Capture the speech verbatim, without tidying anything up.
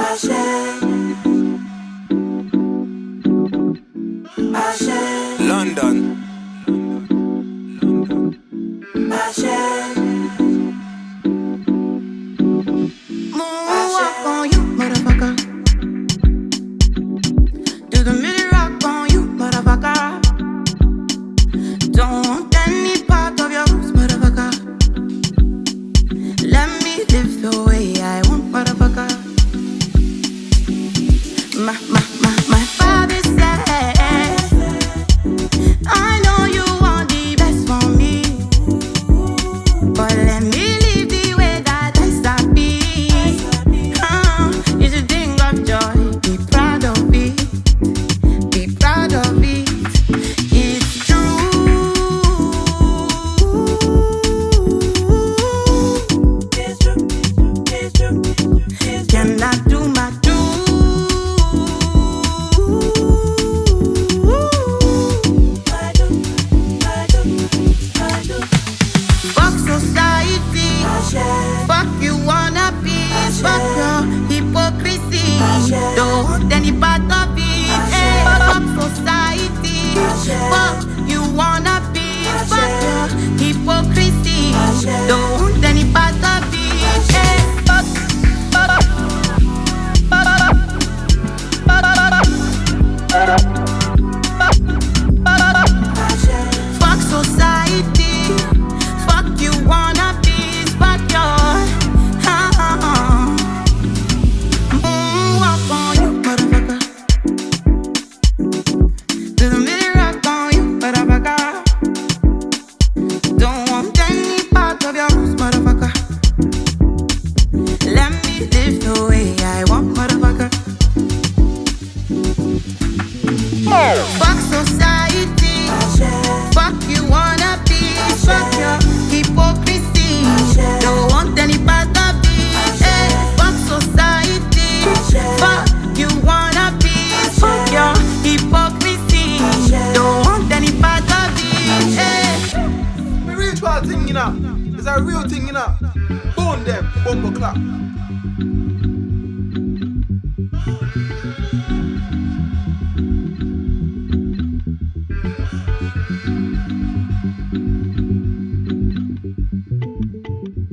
London. Moonwalk on you, motherfucker. Do the milli rock on you, motherfucker. Don't want any part of your roots, motherfucker. Let me live the way I want, motherfucker. My, my, my, my father said, I know you want the best for me, but let me live the way that I start be. Uh, you should think of joy, be proud of it, be proud of it. It's true. It's true. It's true. Can I do my do? Fuck society, fuck you wanna be, fuck your hypocrisy, don't want any part of it. Hey, fuck society, fuck you wanna be, fuck your hypocrisy, don't want any part of it. Hey, fuck, fuck, fuck society, fuck you wanna be, fuck your uh, moonwalk on you, motherfucker. Do the milli rock on you, motherfucker. Don't want any part of your roots, motherfucker. Let me live the way I want, motherfucker. Fuck society, fuck you wanna be, fuck your hypocrisy, don't want any part of it. Hey, fuck society, fuck you wanna be, fuck your hypocrisy, don't want any part of it. Hey. Spiritual thing, you know. It's a real thing, you know. Bone them, bumble clap.